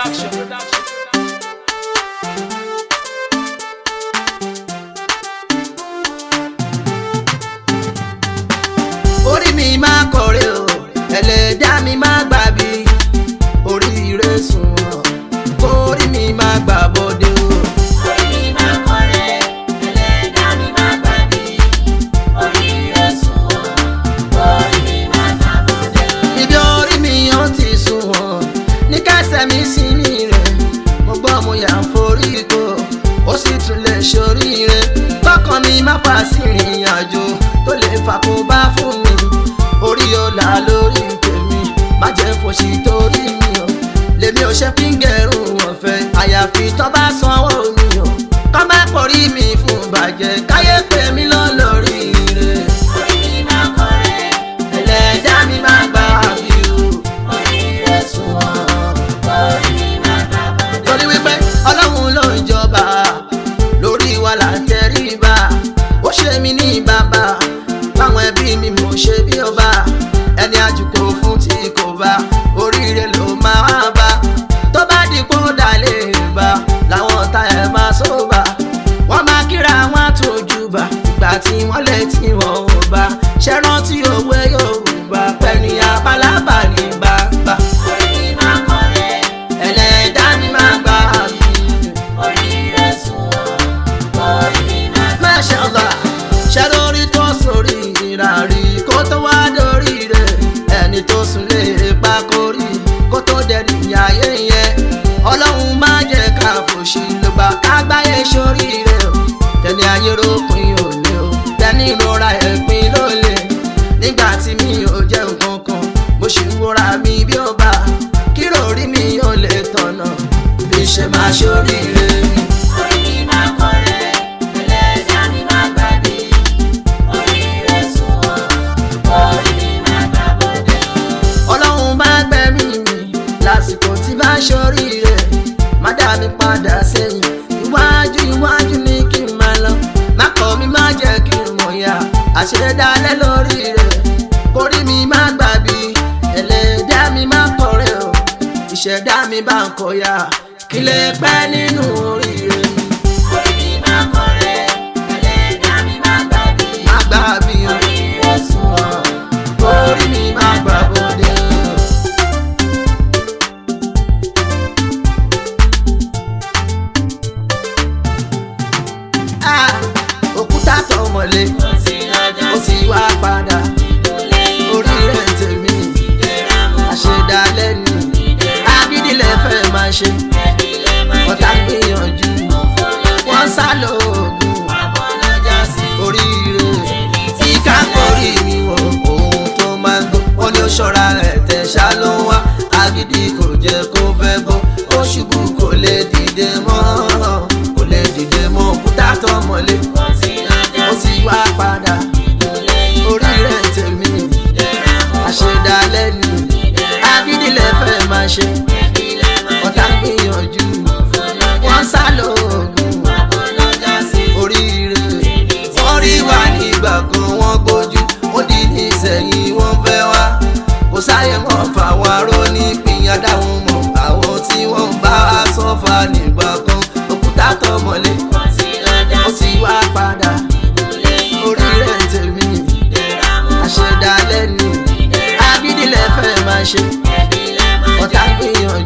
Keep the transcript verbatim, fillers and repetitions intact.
Orí mi máa kọ̀rẹ́ o, ẹlẹ́dàá mi máa gbàbí, oríire sunwọ̀n, kórí mi máa gbà bọ́dé o. Orí mi máa kọ̀rẹ́, ẹlẹ́dàá mi máa gbàbí, oríire sunwọ̀n, kórí mi máa gbà bọ́dé o. Ibi orí mi yóò ti sunwọ̀n, ní kẹsẹ̀ mi sí ní rẹ̀, mo gbọ́ mo yà ń forí kó, ó sì tún lè ṣoríire, kọ́kàn mi má fà sí ìrìn àjò tó lè fàkóbá fún mi. Orí ọ̀la lórí tèmi, má jẹ́ fòṣì torí mi o. Lèmi ò ṣe fi ń gẹrun ọ̀fẹ́, àyàfi tó bá sanwó mi o. Kọ́ má porí mi fún bàjẹ́, káyé pè mí lọ lórí rẹ̀. Orí mi máa kọ̀rẹ́, Ẹlẹ́dàá mi máa gbà mí o. oríire sunwọ̀n, kórí mi máa gbà bọ́dé o. Torí wípé Ọlọ́run ló ń jọba, lórí wa là ń tẹríba. Ó ṣe mí ní bàbá, báwọn ẹbí mi mo ṣe bí ọba. Ẹni àjùkò fún tí kò bá, oríire ló máa bá. Tó bá di kó dalè bá, làwọn ọ̀tá ẹ̀ máa sóbà. Wọ́n máa kíra wọn àtòjúbà, ìgbà tí wọ́n lè tí wọ́n ò bá. Ṣé rántí òwe Yorùbá, pẹ̀lú abálábà ní bàbá. Orí mi máa kọ̀rẹ́, Ẹlẹ́dàá mi máa gbà mí. oríire sunwọ̀n, kórí mi máa gbà Masha Allah, ṣe lórí tó sórí ìràrí kó tó wá dórí rẹ̀. Ẹni tó sùn lè pa kórí kó tó dẹ̀rí ayé yẹn. Ọlọ́run má jẹ́ ká fòṣì ló gbà kágbáyé sórí rẹ̀ o. Tẹ̀lé ayé rópin òní o, tẹ̀lé ìrora ẹ̀pin ló lè. Nígbà tí mi ò jẹ́ nǹkan kan, mo ṣì ń wúra mi bí ọba. Kí lórí mi ò lè tọ̀nà, bí ṣe máa sórí rẹ̀ mi. Orí mi máa kọ̀rẹ́, ẹlẹ́dàá mi máa gbàbí, oríire sunwọ̀n, kórí mi máa gbà bọ́dé o. Ọlọ́run bá gbẹ̀mí mi lásìkò tí bá ṣorí rẹ̀, má dá mi padà sẹ́yìn, iwájú iwájú ni kí n máa lọ. Má kọ̀ mí, má jẹ́ kí n mọ̀ ya, àṣedálẹ̀ lórí rẹ̀, kórí mi má gbàbí. Ẹlẹ́dàá mi má kọ̀rẹ́ o, ìṣẹ̀dá mi bá ń kọ̀yà, kí lè pẹ́ nínú orí rẹ̀ mi. Orí mi máa kọ̀rẹ́, ẹlẹ́dàá mi máa gbàbí, Má gbàbí o, oríire sunwọ̀n, kórí mi má gbà bọ́dé o. Ah, òkúta tọmọlé kò sí lọ́jọ́ ó sì wá padà, orí rẹ̀ tèmi àṣedálẹ̀ ni. Agídí lẹ fẹ́ máa ṣe, ọ̀tá gbìyànjú, wọ́n sá lóògùn oríire. Ìka kórì mi wọ̀ ohun tó máa ń gbọ́, wọ́n ní ó ṣọ́ra rẹ̀ tẹ̀ ṣá ló ń wá. Agídí kò jẹ́ kó fẹ́ bọ́, ó ṣubú kò lè dìde mọ́, kò lè dìde mọ́. Òkúta tọmọlé ó sì wá padà, orí rẹ̀ tèmi àṣedálẹ̀ ni. Agídí lẹ fẹ́ máa ṣe, ọ̀tá gbìyànjú, wọ́n sá lóògùn oríire. Wọ́n rí wa nígbà kan wọ́n gbójú, ó di ní ìsẹ̀yìn wọ́n fẹ́ wá. Kò sáyé wọn fàwọn aró ní ìpínyà dáhùn mọ́ àwọn tí wọ́n ń bá a sọ́fà nígbà kan. Òkúta tọmọlé ó sì wá padà, orí rẹ̀ tèmi àṣedálẹ̀ ni. Agídí lẹ fẹ́ máa ṣe, ọ̀tá gbìyànjú.